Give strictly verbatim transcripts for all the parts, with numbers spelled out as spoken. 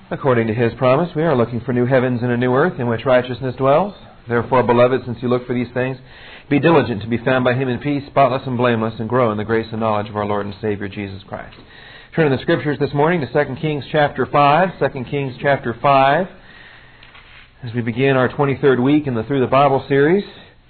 According to His promise, we are looking for new heavens and a new earth in which righteousness dwells. Therefore, beloved, since you look for these things, be diligent to be found by Him in peace, spotless and blameless, and grow in the grace and knowledge of our Lord and Savior, Jesus Christ. Turn in the Scriptures this morning to Second Kings chapter five. Second Kings chapter five. As we begin our twenty-third week in the Through the Bible series,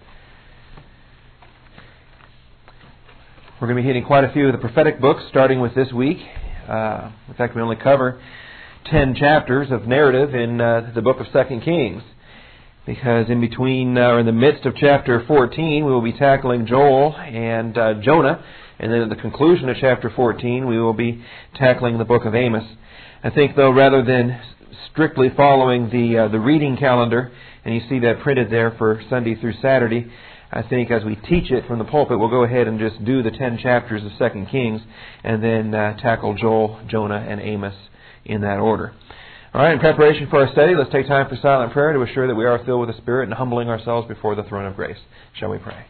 we're going to be hitting quite a few of the prophetic books, starting with this week. Uh, in fact, we only cover ten chapters of narrative in uh, the book of Second Kings, because in between, uh, or in the midst of chapter fourteen, we will be tackling Joel and uh, Jonah, and then at the conclusion of chapter fourteen, we will be tackling the book of Amos. I think, though, rather than strictly following the uh, the reading calendar, and you see that printed there for Sunday through Saturday, I think as we teach it from the pulpit, we'll go ahead and just do the ten chapters of Second Kings, and then uh, tackle Joel, Jonah, and Amos in that order. All right, in preparation for our study, let's take time for silent prayer to assure that we are filled with the Spirit and humbling ourselves before the throne of grace. Shall we pray?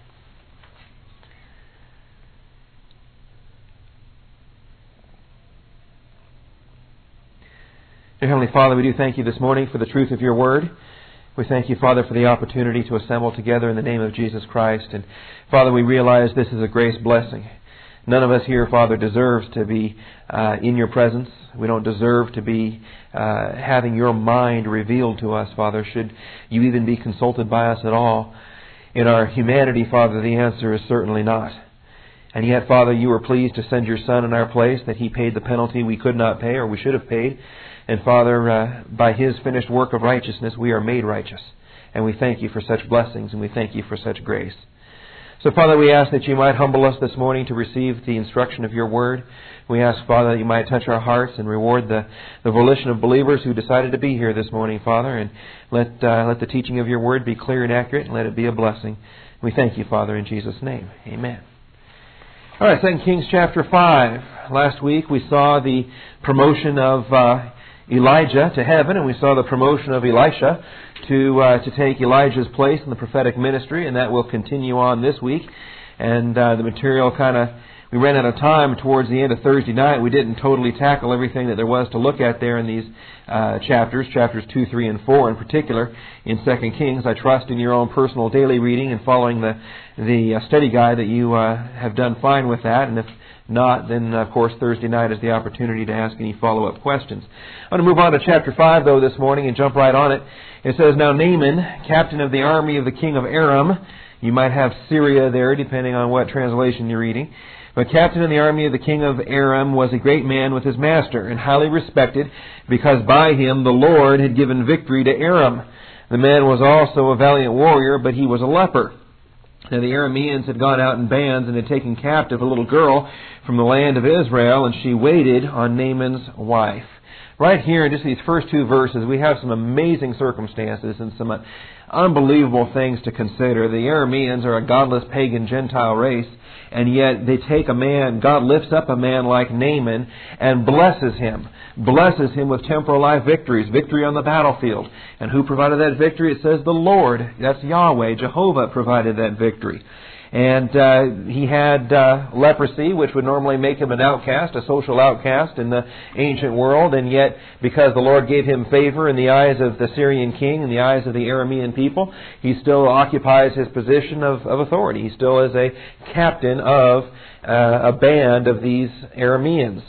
Dear Heavenly Father, we do thank you this morning for the truth of your word. We thank you, Father, for the opportunity to assemble together in the name of Jesus Christ. And Father, we realize this is a grace blessing. None of us here, Father, deserves to be uh, in your presence. We don't deserve to be uh, having your mind revealed to us, Father, should you even be consulted by us at all. In our humanity, Father, the answer is certainly not. And yet, Father, you were pleased to send your Son in our place, that He paid the penalty we could not pay, or we should have paid. And Father, uh, by His finished work of righteousness, we are made righteous. And we thank you for such blessings, and we thank you for such grace. So, Father, we ask that you might humble us this morning to receive the instruction of your word. We ask, Father, that you might touch our hearts and reward the, the volition of believers who decided to be here this morning, Father. And let, uh, let the teaching of your word be clear and accurate, and let it be a blessing. We thank you, Father, in Jesus' name. Amen. All right, Second Kings chapter five. Last week we saw the promotion of uh, Elijah to heaven, and we saw the promotion of Elisha to uh, to take Elijah's place in the prophetic ministry, and that will continue on this week. And uh, the material kind of, we ran out of time towards the end of Thursday night. We didn't totally tackle everything that there was to look at there in these uh, chapters, chapters two, three, and four in particular in Second Kings. I trust in your own personal daily reading and following the, the uh, study guide that you uh, have done fine with that, and if not, then of course Thursday night is the opportunity to ask any follow-up questions. I'm going to move on to chapter five though this morning and jump right on it. It says, Now Naaman, captain of the army of the king of Aram, you might have Syria there depending on what translation you're reading, but captain of the army of the king of Aram was a great man with his master, and highly respected, because by him the Lord had given victory to Aram. The man was also a valiant warrior, but he was a leper. Now the Arameans had gone out in bands and had taken captive a little girl from the land of Israel, and she waited on Naaman's wife. Right here in just these first two verses, we have some amazing circumstances and some unbelievable things to consider. The Arameans are a godless pagan Gentile race, and yet they take a man, God lifts up a man like Naaman and blesses him. Blesses him with temporal life victories, victory on the battlefield. And who provided that victory? It says the Lord. That's Yahweh. Jehovah provided that victory. And uh, he had uh, leprosy, which would normally make him an outcast, a social outcast in the ancient world. And yet, because the Lord gave him favor in the eyes of the Syrian king, in the eyes of the Aramean people, he still occupies his position of, of authority. He still is a captain of uh, a band of these Arameans.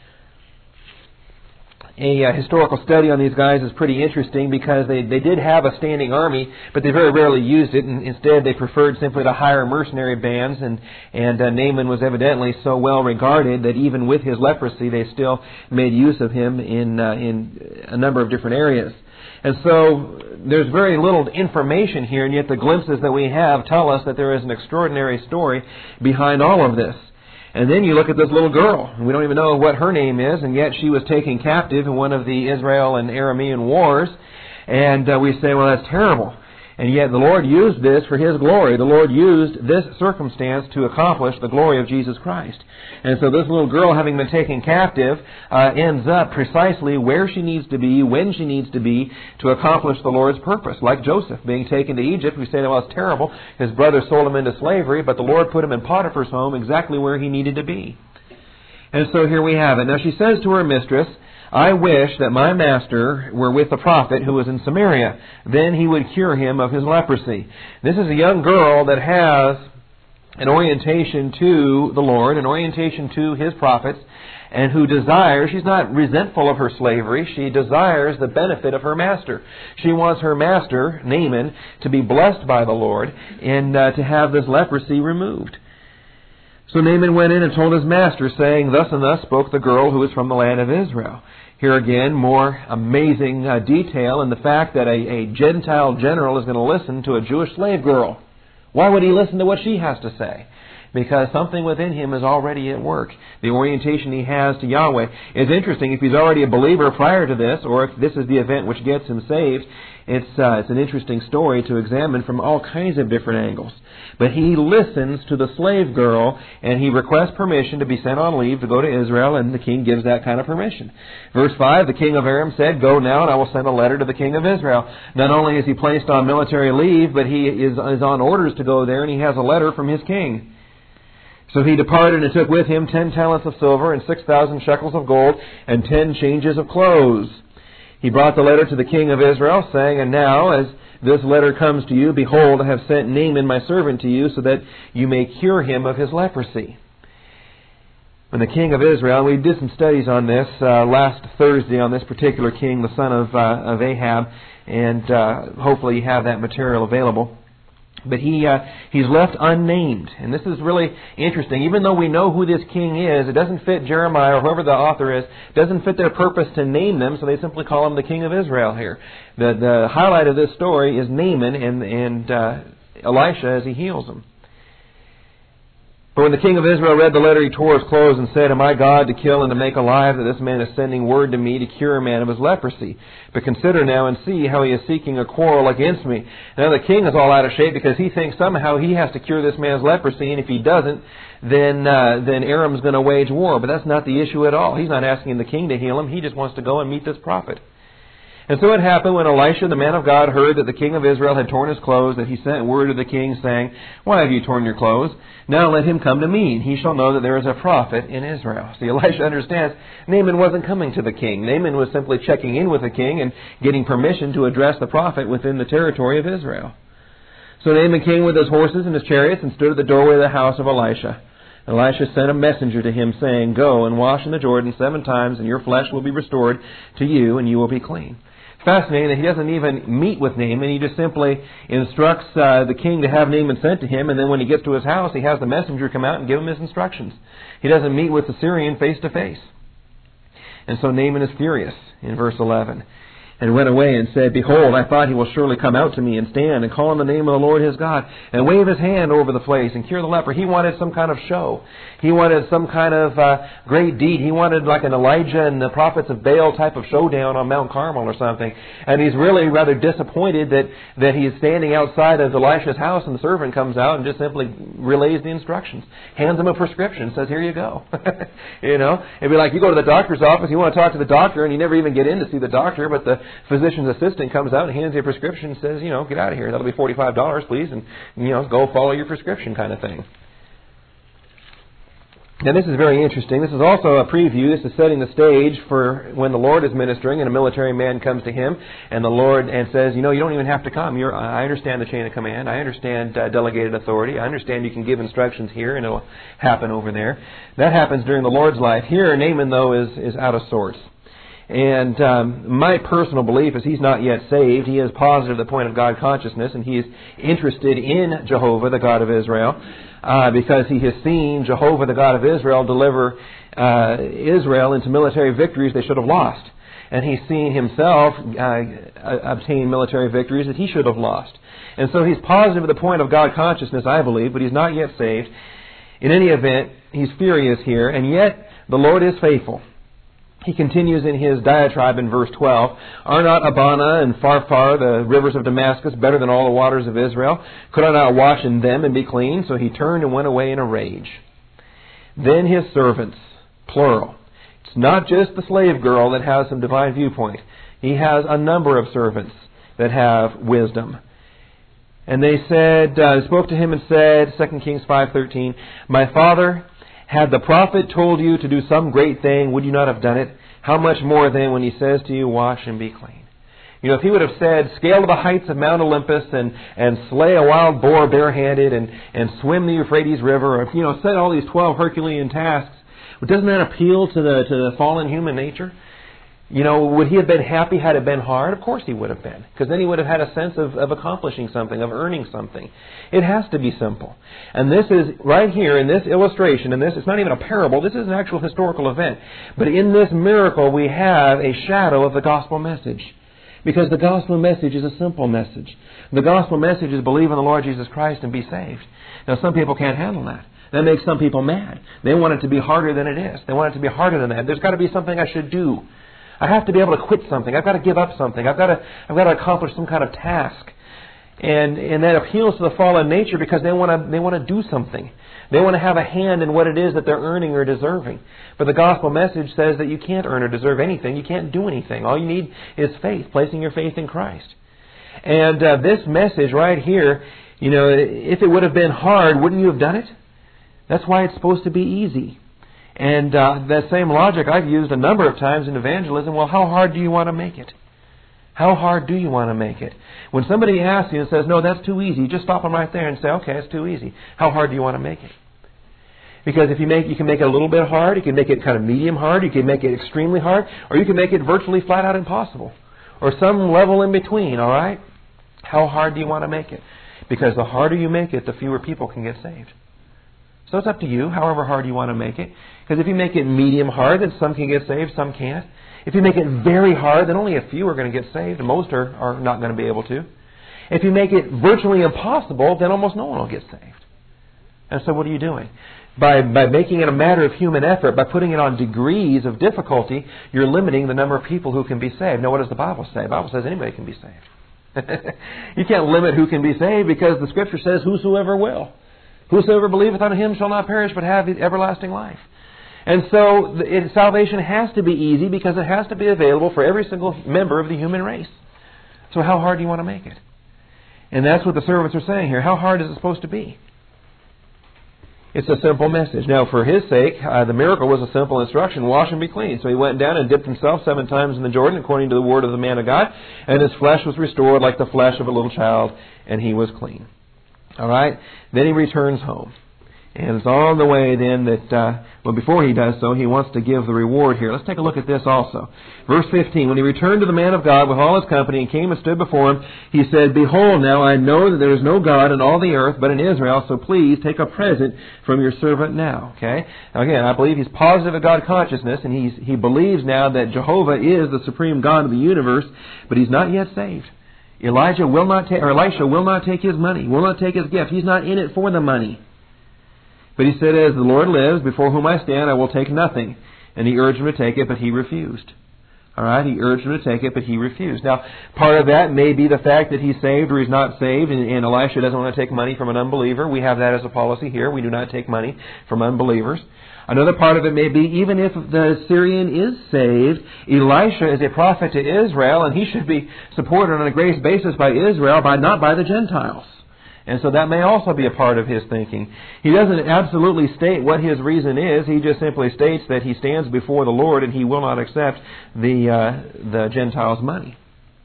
A uh, historical study on these guys is pretty interesting, because they, they did have a standing army, but they very rarely used it, and instead they preferred simply to hire mercenary bands, and, and uh, Naaman was evidently so well regarded that even with his leprosy they still made use of him in, uh, in a number of different areas. And so there's very little information here, and yet the glimpses that we have tell us that there is an extraordinary story behind all of this. And then you look at this little girl, and we don't even know what her name is, and yet she was taken captive in one of the Israel and Aramean wars. And uh, we say, well, that's terrible. And yet the Lord used this for His glory. The Lord used this circumstance to accomplish the glory of Jesus Christ. And so this little girl, having been taken captive, uh, ends up precisely where she needs to be, when she needs to be, to accomplish the Lord's purpose. Like Joseph being taken to Egypt, we say, well, it's terrible. His brothers sold him into slavery, but the Lord put him in Potiphar's home exactly where he needed to be. And so here we have it. Now she says to her mistress, I wish that my master were with the prophet who was in Samaria. Then he would cure him of his leprosy. This is a young girl that has an orientation to the Lord, an orientation to His prophets, and who desires, she's not resentful of her slavery, she desires the benefit of her master. She wants her master, Naaman, to be blessed by the Lord and uh, to have this leprosy removed. So Naaman went in and told his master, saying, "Thus and thus spoke the girl who is from the land of Israel." Here again, more amazing uh, detail in the fact that a, a Gentile general is going to listen to a Jewish slave girl. Why would he listen to what she has to say? Because something within him is already at work. The orientation he has to Yahweh is interesting. If he's already a believer prior to this, or if this is the event which gets him saved, it's uh, it's an interesting story to examine from all kinds of different angles. But he listens to the slave girl, and he requests permission to be sent on leave to go to Israel, and the king gives that kind of permission. Verse five, the king of Aram said, "Go now, and I will send a letter to the king of Israel." Not only is he placed on military leave, but he is, is on orders to go there, and he has a letter from his king. So he departed and took with him ten talents of silver and six thousand shekels of gold and ten changes of clothes. He brought the letter to the king of Israel, saying, "And now, as this letter comes to you, behold, I have sent Naaman my servant to you, so that you may cure him of his leprosy." When the king of Israel, we did some studies on this uh, last Thursday on this particular king, the son of, uh, of Ahab, and uh, hopefully you have that material available. But he uh, he's left unnamed. And this is really interesting. Even though we know who this king is, it doesn't fit Jeremiah or whoever the author is, it doesn't fit their purpose to name them, so they simply call him the king of Israel here. The the highlight of this story is Naaman and, and uh, Elisha as he heals him. But when the king of Israel read the letter, he tore his clothes and said, "Am I God to kill and to make alive, that this man is sending word to me to cure a man of his leprosy? But consider now and see how he is seeking a quarrel against me." Now the king is all out of shape because he thinks somehow he has to cure this man's leprosy, and if he doesn't, then uh, then Aram's going to wage war. But that's not the issue at all. He's not asking the king to heal him. He just wants to go and meet this prophet. And so it happened when Elisha, the man of God, heard that the king of Israel had torn his clothes, that he sent word to the king, saying, "Why have you torn your clothes? Now let him come to me, and he shall know that there is a prophet in Israel." See, Elisha understands Naaman wasn't coming to the king. Naaman was simply checking in with the king and getting permission to address the prophet within the territory of Israel. So Naaman came with his horses and his chariots and stood at the doorway of the house of Elisha. Elisha sent a messenger to him, saying, "Go and wash in the Jordan seven times, and your flesh will be restored to you, and you will be clean." Fascinating that he doesn't even meet with Naaman. He just simply instructs uh, the king to have Naaman sent to him, and then when he gets to his house, he has the messenger come out and give him his instructions. He doesn't meet with the Syrian face to face. And so Naaman is furious in verse eleven. "And went away and said, Behold, I thought he will surely come out to me and stand and call on the name of the Lord his God and wave his hand over the place and cure the leper." He wanted some kind of show. He wanted some kind of uh, great deed. He wanted like an Elijah and the prophets of Baal type of showdown on Mount Carmel or something. And he's really rather disappointed that, that he is standing outside of Elisha's house and the servant comes out and just simply relays the instructions. Hands him a prescription, says, "Here you go." You know, it'd be like you go to the doctor's office, you want to talk to the doctor, and you never even get in to see the doctor, but the physician's assistant comes out and hands you a prescription and says, you know, "Get out of here. That'll be forty-five dollars, please, and, you know, go follow your prescription," kind of thing. Now, this is very interesting. This is also a preview. This is setting the stage for when the Lord is ministering and a military man comes to him and the Lord and says, "You know, you don't even have to come. You're, I understand the chain of command. I understand uh, delegated authority. I understand you can give instructions here and it'll happen over there." That happens during the Lord's life. Here, Naaman, though, is, is out of sorts. And um, my personal belief is he's not yet saved. He is positive at the point of God consciousness, and he is interested in Jehovah, the God of Israel, uh, because he has seen Jehovah, the God of Israel, deliver uh, Israel into military victories they should have lost. And he's seen himself uh, obtain military victories that he should have lost. And so he's positive at the point of God consciousness, I believe, but he's not yet saved. In any event, he's furious here, and yet the Lord is faithful. He continues in his diatribe in verse twelve, "Are not Abana and Pharpar, the rivers of Damascus, better than all the waters of Israel? Could I not wash in them and be clean?" So he turned and went away in a rage. Then his servants, plural. It's not just the slave girl that has some divine viewpoint. He has a number of servants that have wisdom. And they said, uh, spoke to him and said, Second Kings five thirteen, "My father, had the prophet told you to do some great thing, would you not have done it? How much more then when He says to you, wash and be clean? You know, if He would have said, scale to the heights of Mount Olympus and, and slay a wild boar barehanded and, and swim the Euphrates River, or, you know, said all these twelve Herculean tasks, but doesn't that appeal to the, to the fallen human nature? You know, would He have been happy had it been hard? Of course He would have been. Because then He would have had a sense of, of accomplishing something, of earning something. It has to be simple. And this is, right here in this illustration, and this, it's not even a parable, this is an actual historical event. But in this miracle we have a shadow of the gospel message. Because the gospel message is a simple message. The gospel message is believe in the Lord Jesus Christ and be saved. Now some people can't handle that. That makes some people mad. They want it to be harder than it is. They want it to be harder than that. There's got to be something I should do. I have to be able to quit something. I've got to give up something. I've got to, I've got to accomplish some kind of task. And, and that appeals to the fallen nature because they want to, they want to do something. They want to have a hand in what it is that they're earning or deserving. But the gospel message says that you can't earn or deserve anything. You can't do anything. All you need is faith, placing your faith in Christ. And uh, this message right here, you know, if it would have been hard, wouldn't you have done it? That's why it's supposed to be easy. And uh, that same logic I've used a number of times in evangelism. Well, how hard do you want to make it? How hard do you want to make it? When somebody asks you and says, no, that's too easy, just stop them right there and say, okay, it's too easy. How hard do you want to make it? Because if you make, you can make it a little bit hard, you can make it kind of medium hard, you can make it extremely hard, or you can make it virtually flat out impossible. Or some level in between, all right? How hard do you want to make it? Because the harder you make it, the fewer people can get saved. So it's up to you, however hard you want to make it. Because if you make it medium hard, then some can get saved, some can't. If you make it very hard, then only a few are going to get saved, and most are, are not going to be able to. If you make it virtually impossible, then almost no one will get saved. And so what are you doing? By, by making it a matter of human effort, by putting it on degrees of difficulty, you're limiting the number of people who can be saved. Now what does the Bible say? The Bible says anybody can be saved. You can't limit who can be saved because the Scripture says whosoever will. Whosoever believeth on Him shall not perish but have everlasting life. And so it, salvation has to be easy because it has to be available for every single member of the human race. So how hard do you want to make it? And that's what the servants are saying here. How hard is it supposed to be? It's a simple message. Now, for His sake, uh, the miracle was a simple instruction. Wash and be clean. So He went down and dipped Himself seven times in the Jordan, according to the word of the man of God. And His flesh was restored like the flesh of a little child, and He was clean. All right? Then He returns home. And it's on the way then that, uh, well, before He does so, He wants to give the reward here. Let's take a look at this also. Verse fifteen, when He returned to the man of God with all His company and came and stood before him, He said, Behold, now I know that there is no God in all the earth but in Israel, so please take a present from your servant now. Okay? Now again, I believe he's positive of God consciousness, and he's, he believes now that Jehovah is the supreme God of the universe, but he's not yet saved. Elijah will not take, or Elisha will not take his money, will not take his gift. He's not in it for the money. But he said, as the Lord lives, before whom I stand, I will take nothing. And he urged him to take it, but he refused. All right, he urged him to take it, but he refused. Now, part of that may be the fact that he's saved or he's not saved, and, and Elisha doesn't want to take money from an unbeliever. We have that as a policy here. We do not take money from unbelievers. Another part of it may be, even if the Syrian is saved, Elisha is a prophet to Israel, and he should be supported on a grace basis by Israel, by not by the Gentiles. And so that may also be a part of his thinking. He doesn't absolutely state what his reason is. He just simply states that he stands before the Lord and he will not accept the uh, the Gentiles' money.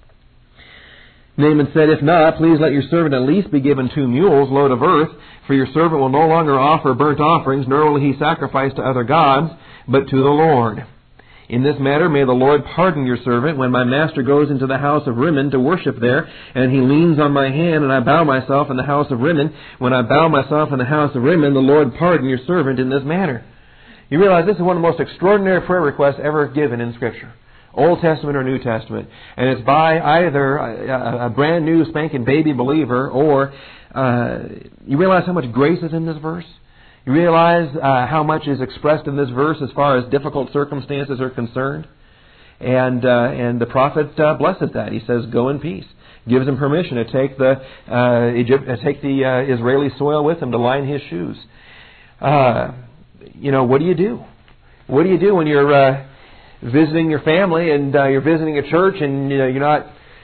Naaman said, If not, please let your servant at least be given two mules, load of earth, for your servant will no longer offer burnt offerings, nor will he sacrifice to other gods, but to the Lord. In this matter, may the Lord pardon your servant when my master goes into the house of Rimmon to worship there, and he leans on my hand, and I bow myself in the house of Rimmon. When I bow myself in the house of Rimmon, the Lord pardon your servant in this manner. You realize this is one of the most extraordinary prayer requests ever given in Scripture, Old Testament or New Testament. And it's by either a, a brand new spanking baby believer, or uh, you realize how much grace is in this verse? You realize uh, how much is expressed in this verse as far as difficult circumstances are concerned? And uh, and the prophet uh, blesses that. He says, go in peace. Gives him permission to take the uh, Egypt, uh, take the uh, Israeli soil with him to line his shoes. Uh, you know, what do you do? What do you do when you're uh, visiting your family and uh, you're visiting a church and you know, you're not...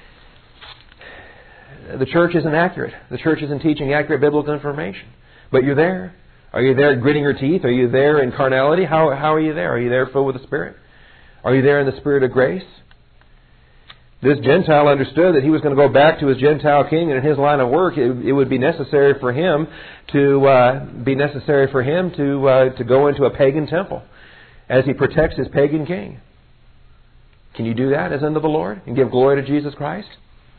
The church isn't accurate. The church isn't teaching accurate biblical information. But you're there. Are you there gritting your teeth? Are you there in carnality? How how are you there? Are you there filled with the Spirit? Are you there in the spirit of grace? This Gentile understood that he was going to go back to his Gentile king, and in his line of work, it, it would be necessary for him to uh, be necessary for him to uh, to go into a pagan temple as he protects his pagan king. Can you do that as unto the Lord and give glory to Jesus Christ?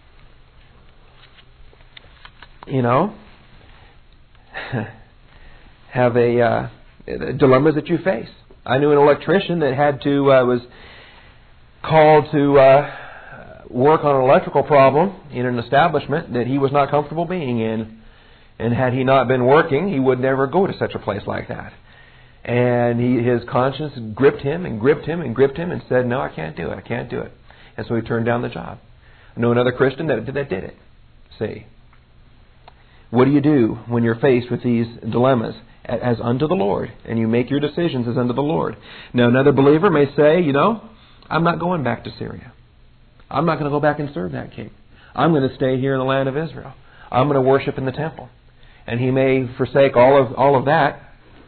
You know, have a uh, dilemmas that you face. I knew an electrician that had to uh, was called to uh, work on an electrical problem in an establishment that he was not comfortable being in, and had he not been working, he would never go to such a place like that. And he, his conscience gripped him and gripped him and gripped him and said, "No, I can't do it. I can't do it." And so he turned down the job. I know another Christian that that did it. See, what do you do when you're faced with these dilemmas? As unto the Lord, and you make your decisions as unto the Lord. Now, another believer may say, you know, I'm not going back to Syria. I'm not going to go back and serve that king. I'm going to stay here in the land of Israel. I'm going to worship in the temple. And he may forsake all of all of that.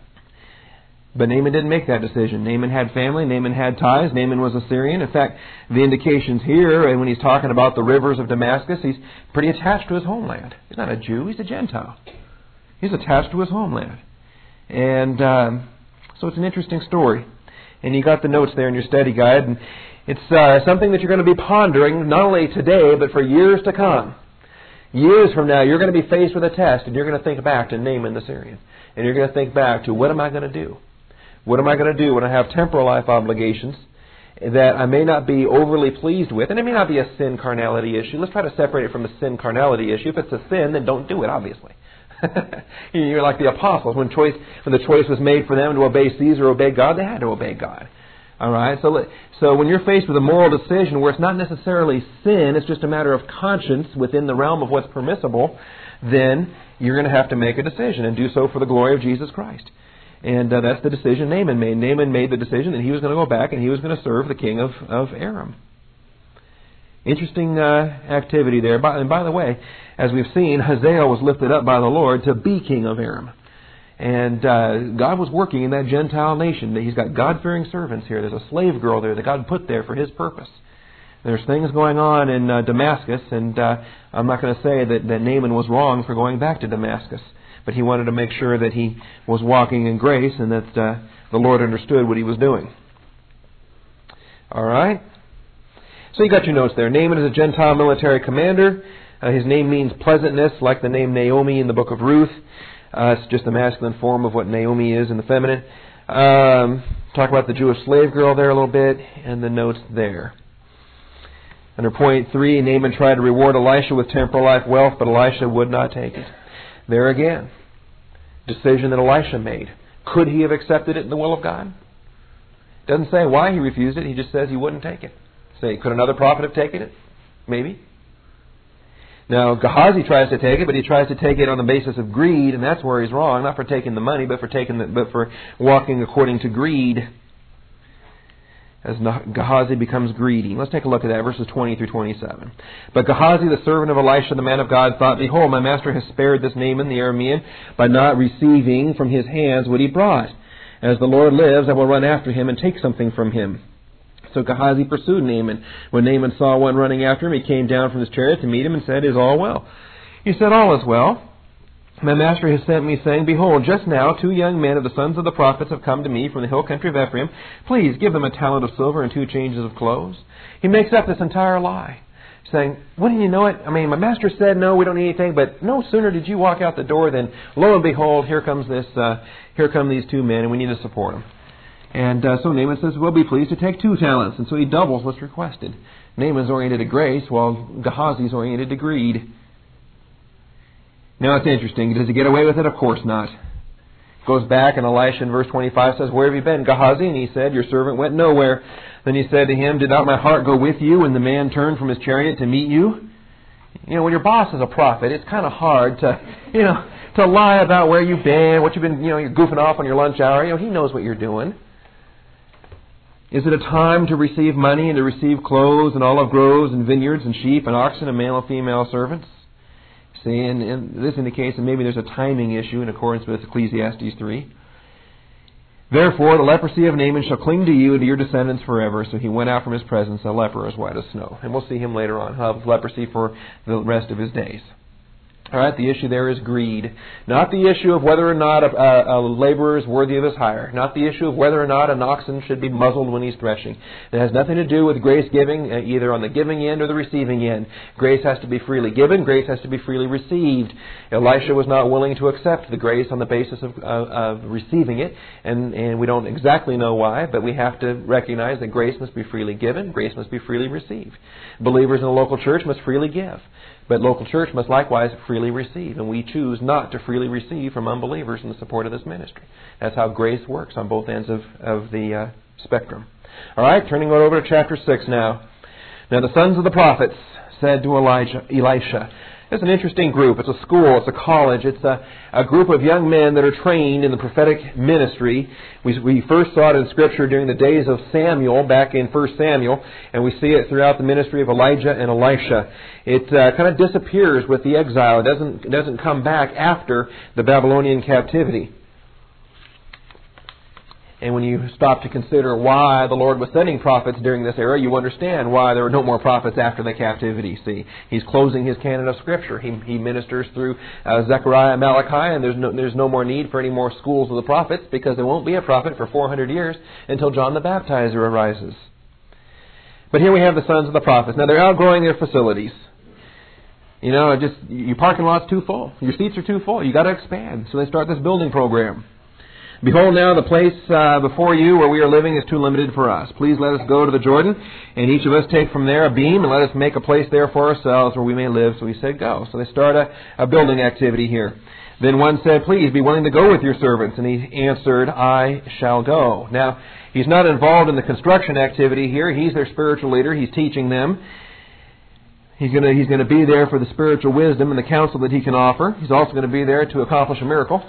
But Naaman didn't make that decision. Naaman had family. Naaman had ties. Naaman was a Syrian. In fact, the indications here, and when he's talking about the rivers of Damascus, he's pretty attached to his homeland. He's not a Jew. He's a Gentile. He's attached to his homeland. And um, so it's an interesting story. And you got the notes there in your study guide. And it's uh, something that you're going to be pondering not only today, but for years to come. Years from now, you're going to be faced with a test, and you're going to think back to Naaman the Syrian. And you're going to think back to, what am I going to do? What am I going to do when I have temporal life obligations that I may not be overly pleased with? And it may not be a sin carnality issue. Let's try to separate it from a sin carnality issue. If it's a sin, then don't do it, obviously. You're like the apostles. When choice, when the choice was made for them to obey Caesar or obey God, they had to obey God. All right. So, so when you're faced with a moral decision where it's not necessarily sin, it's just a matter of conscience within the realm of what's permissible, then you're going to have to make a decision and do so for the glory of Jesus Christ. And uh, that's the decision Naaman made. Naaman made the decision that he was going to go back and he was going to serve the king of, of Aram. Interesting uh, activity there. By, and by the way, as we've seen, Hazael was lifted up by the Lord to be king of Aram. And uh, God was working in that Gentile nation. He's got God-fearing servants here. There's a slave girl there that God put there for His purpose. There's things going on in uh, Damascus, and uh, I'm not going to say that, that Naaman was wrong for going back to Damascus. But he wanted to make sure that he was walking in grace and that uh, the Lord understood what he was doing. All right. So you got your notes there. Naaman is a Gentile military commander. Uh, his name means pleasantness, like the name Naomi in the book of Ruth. Uh, it's just a masculine form of what Naomi is in the feminine. Um, talk about the Jewish slave girl there a little bit, and the notes there. Under point three, Naaman tried to reward Elisha with temporal life wealth, but Elisha would not take it. There again, decision that Elisha made. Could he have accepted it in the will of God? Doesn't say why he refused it. He just says he wouldn't take it. Say, could another prophet have taken it? Maybe. Now, Gehazi tries to take it, but he tries to take it on the basis of greed, and that's where he's wrong. Not for taking the money, but for taking the, but for walking according to greed. As Gehazi becomes greedy. Let's take a look at that, verses twenty through twenty-seven. But Gehazi, the servant of Elisha, the man of God, thought, Behold, my master has spared this Naaman, the Aramean, by not receiving from his hands what he brought. As the Lord lives, I will run after him and take something from him. So Gehazi pursued Naaman. When Naaman saw one running after him, he came down from his chariot to meet him and said, Is all well? He said, All is well. My master has sent me, saying, Behold, just now two young men of the sons of the prophets have come to me from the hill country of Ephraim. Please give them a talent of silver and two changes of clothes. He makes up this entire lie, saying, Wouldn't you know it? I mean, my master said, no, we don't need anything, but no sooner did you walk out the door than, lo and behold, here comes this, uh, here come these two men, and we need to support them. And uh, so Naaman says, we'll be pleased to take two talents. And so he doubles what's requested. Naaman's oriented to grace, while Gehazi's oriented to greed. Now it's interesting. Does he get away with it? Of course not. Goes back, and Elisha in verse twenty-five says, Where have you been, Gehazi? And he said, Your servant went nowhere. Then he said to him, Did not my heart go with you when the man turned from his chariot to meet you? You know, when your boss is a prophet, it's kind of hard to, you know, to lie about where you've been, what you've been, you know, you're goofing off on your lunch hour. You know, he knows what you're doing. Is it a time to receive money and to receive clothes and olive groves and vineyards and sheep and oxen and male and female servants? See, and, and this indicates that maybe there's a timing issue in accordance with Ecclesiastes three. Therefore, the leprosy of Naaman shall cling to you and to your descendants forever. So he went out from his presence, a leper as white as snow. And we'll see him later on. He'll have leprosy for the rest of his days. All right, the issue there is greed. Not the issue of whether or not a, a, a laborer is worthy of his hire. Not the issue of whether or not an oxen should be muzzled when he's threshing. It has nothing to do with grace giving, uh, either on the giving end or the receiving end. Grace has to be freely given. Grace has to be freely received. Elisha was not willing to accept the grace on the basis of, uh, of receiving it, and, and we don't exactly know why, but we have to recognize that grace must be freely given. Grace must be freely received. Believers in the local church must freely give. But local church must likewise freely receive, and we choose not to freely receive from unbelievers in the support of this ministry. That's how grace works on both ends of, of the uh, spectrum. All right, turning over to chapter six now. Now the sons of the prophets said to Elijah, Elisha, it's an interesting group. It's a school. It's a college. It's a, a group of young men that are trained in the prophetic ministry. We, we first saw it in Scripture during the days of Samuel, back in First Samuel, and we see it throughout the ministry of Elijah and Elisha. It uh, kind of disappears with the exile. It doesn't, it doesn't come back after the Babylonian captivity. And when you stop to consider why the Lord was sending prophets during this era, you understand why there were no more prophets after the captivity. See, He's closing His canon of Scripture. He, he ministers through uh, Zechariah and Malachi, and there's no, there's no more need for any more schools of the prophets, because there won't be a prophet for four hundred years until John the Baptizer arises. But here we have the sons of the prophets. Now they're outgrowing their facilities. You know, just your parking lot's too full. Your seats are too full. You got to expand. So they start this building program. Behold, now the place uh, before you where we are living is too limited for us. Please let us go to the Jordan, and each of us take from there a beam, and let us make a place there for ourselves where we may live. So he said, go. So they start a, a building activity here. Then one said, please be willing to go with your servants. And he answered, I shall go. Now, he's not involved in the construction activity here. He's their spiritual leader. He's teaching them. He's going to he's going to be there for the spiritual wisdom and the counsel that he can offer. He's also going to be there to accomplish a miracle.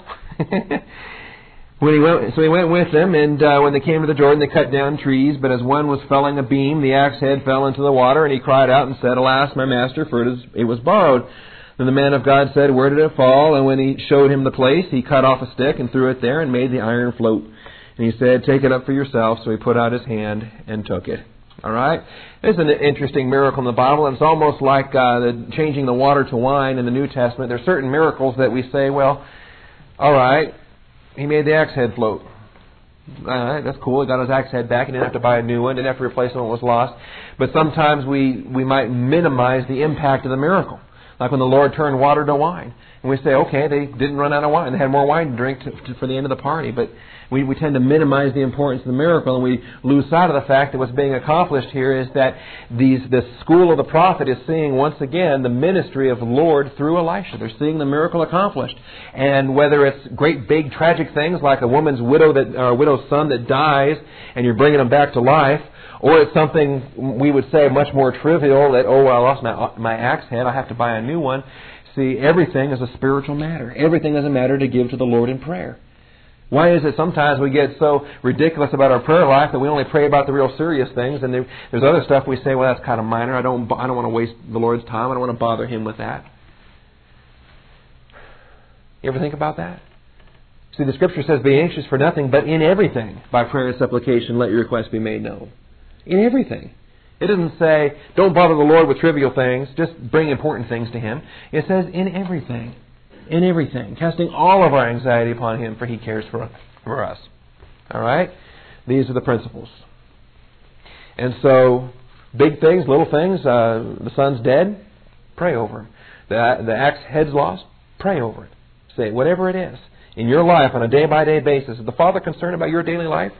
When he went, so he went with them, and uh, when they came to the Jordan, they cut down trees. But as one was felling a beam, the axe head fell into the water, and he cried out and said, Alas, my master, for it, is, it was borrowed. Then the man of God said, Where did it fall? And when he showed him the place, he cut off a stick and threw it there and made the iron float. And he said, Take it up for yourself. So he put out his hand and took it. All right? This is an interesting miracle in the Bible, and it's almost like uh, the changing the water to wine in the New Testament. There are certain miracles that we say, well, all right, he made the axe head float. All right, that's cool. He got his axe head back. He didn't have to buy a new one. Didn't have to replace one that was lost. But sometimes we, we might minimize the impact of the miracle. Like when the Lord turned water to wine. And we say, okay, they didn't run out of wine. They had more wine to drink to, to, for the end of the party. But we, we tend to minimize the importance of the miracle, and we lose sight of the fact that what's being accomplished here is that these the school of the prophet is seeing once again the ministry of the Lord through Elisha. They're seeing the miracle accomplished. And whether it's great big tragic things like a woman's widow that or a widow's son that dies and you're bringing him back to life, or it's something we would say much more trivial that, oh, I lost my, my axe head, I have to buy a new one. See, everything is a spiritual matter. Everything is a matter to give to the Lord in prayer. Why is it sometimes we get so ridiculous about our prayer life that we only pray about the real serious things, and there, there's other stuff we say, well, that's kind of minor. I don't, I don't want to waste the Lord's time. I don't want to bother Him with that. You ever think about that? See, the Scripture says, be anxious for nothing, but in everything, by prayer and supplication, let your requests be made known. In everything. It doesn't say, don't bother the Lord with trivial things, just bring important things to Him. It says, in everything. In everything. Casting all of our anxiety upon Him, for He cares for, for us. All right? These are the principles. And so, big things, little things, uh, the son's dead, pray over him. The, the axe head's lost, pray over it. Say, whatever it is, in your life on a day-by-day basis, is the Father concerned about your daily life?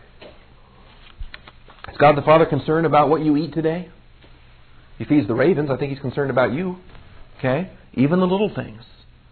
Is God the Father concerned about what you eat today? He feeds the ravens. I think He's concerned about you. Okay? Even the little things.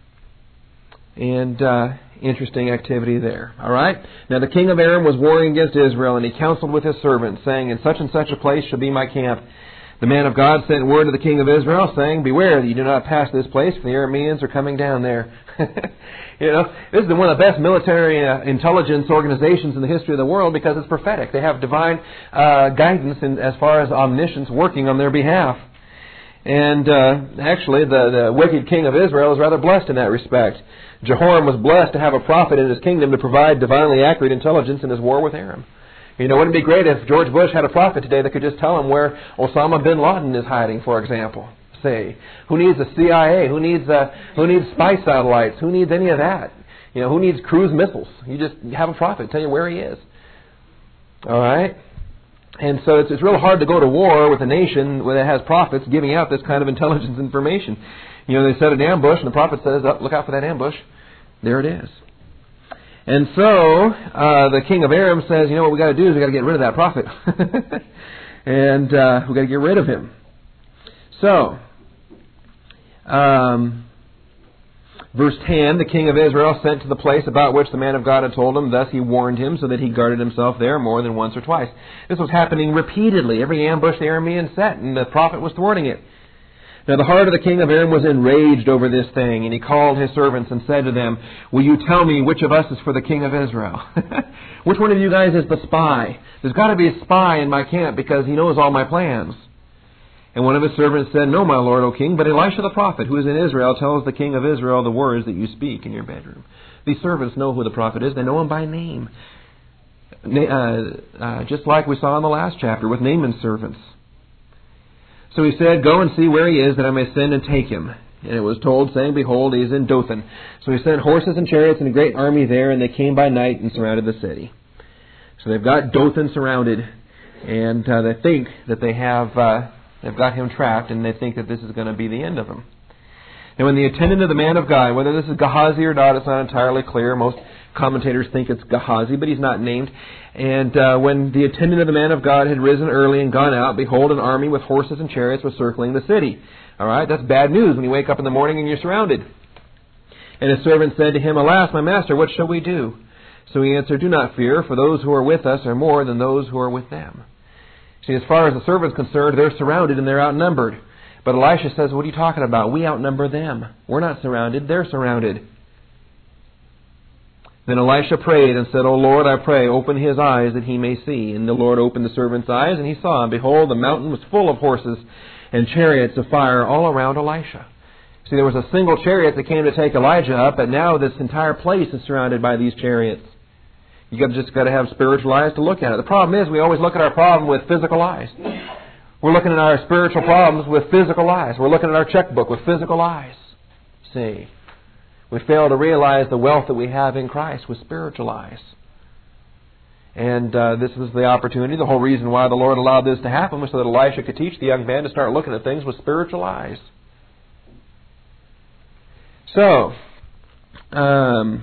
And uh, interesting activity there. All right? Now the king of Aram was warring against Israel, and he counseled with his servants, saying, in such and such a place shall be my camp. The man of God sent word to the king of Israel, saying, beware that you do not pass this place, for the Arameans are coming down there. You know, this is one of the best military uh, intelligence organizations in the history of the world because it's prophetic. They have divine uh, guidance in, as far as omniscience working on their behalf. And uh, actually, the, the wicked king of Israel was rather blessed in that respect. Jehoram was blessed to have a prophet in his kingdom to provide divinely accurate intelligence in his war with Aram. You know, wouldn't it be great if George Bush had a prophet today that could just tell him where Osama bin Laden is hiding, for example? Say, who needs a C I A? Who needs uh, who needs spy satellites? Who needs any of that? You know, who needs cruise missiles? You just have a prophet tell you where he is. All right? And so it's, it's real hard to go to war with a nation that has prophets giving out this kind of intelligence information. You know, they set an ambush, and the prophet says, oh, look out for that ambush. There it is. And so uh, the king of Aram says, you know what we got to do is we got to get rid of that prophet. and uh, we got to get rid of him. So, um, verse ten, the king of Israel sent to the place about which the man of God had told him. Thus he warned him so that he guarded himself there more than once or twice. This was happening repeatedly. Every ambush the Arameans set, and the prophet was thwarting it. Now the heart of the king of Aram was enraged over this thing, and he called his servants and said to them, will you tell me which of us is for the king of Israel? Which one of you guys is the spy? There's got to be a spy in my camp because he knows all my plans. And one of his servants said, no, my lord, O king, but Elisha the prophet, who is in Israel, tells the king of Israel the words that you speak in your bedroom. These servants know who the prophet is. They know him by name. Uh, uh, just like we saw in the last chapter with Naaman's servants. So he said, go and see where he is, that I may send and take him. And it was told, saying, behold, he is in Dothan. So he sent horses and chariots and a great army there, and they came by night and surrounded the city. So they've got Dothan surrounded, and uh, they think that they have... Uh, They've got him trapped, and they think that this is going to be the end of him. And when the attendant of the man of God, whether this is Gehazi or not, it's not entirely clear. Most commentators think it's Gehazi, but he's not named. And uh, when the attendant of the man of God had risen early and gone out, behold, an army with horses and chariots was circling the city. All right, that's bad news when you wake up in the morning and you're surrounded. And his servant said to him, alas, my master, what shall we do? So he answered, do not fear, for those who are with us are more than those who are with them. See, as far as the servant's concerned, they're surrounded and they're outnumbered. But Elisha says, what are you talking about? We outnumber them. We're not surrounded, they're surrounded. Then Elisha prayed and said, O Lord, I pray, open his eyes that he may see. And the Lord opened the servant's eyes, and he saw, and behold, the mountain was full of horses and chariots of fire all around Elisha. See, there was a single chariot that came to take Elijah up, but now this entire place is surrounded by these chariots. You got just got to have spiritual eyes to look at it. The problem is we always look at our problem with physical eyes. We're looking at our spiritual problems with physical eyes. We're looking at our checkbook with physical eyes. See, we fail to realize the wealth that we have in Christ with spiritual eyes. And uh, this was the opportunity. The whole reason why the Lord allowed this to happen was so that Elisha could teach the young man to start looking at things with spiritual eyes. So, um...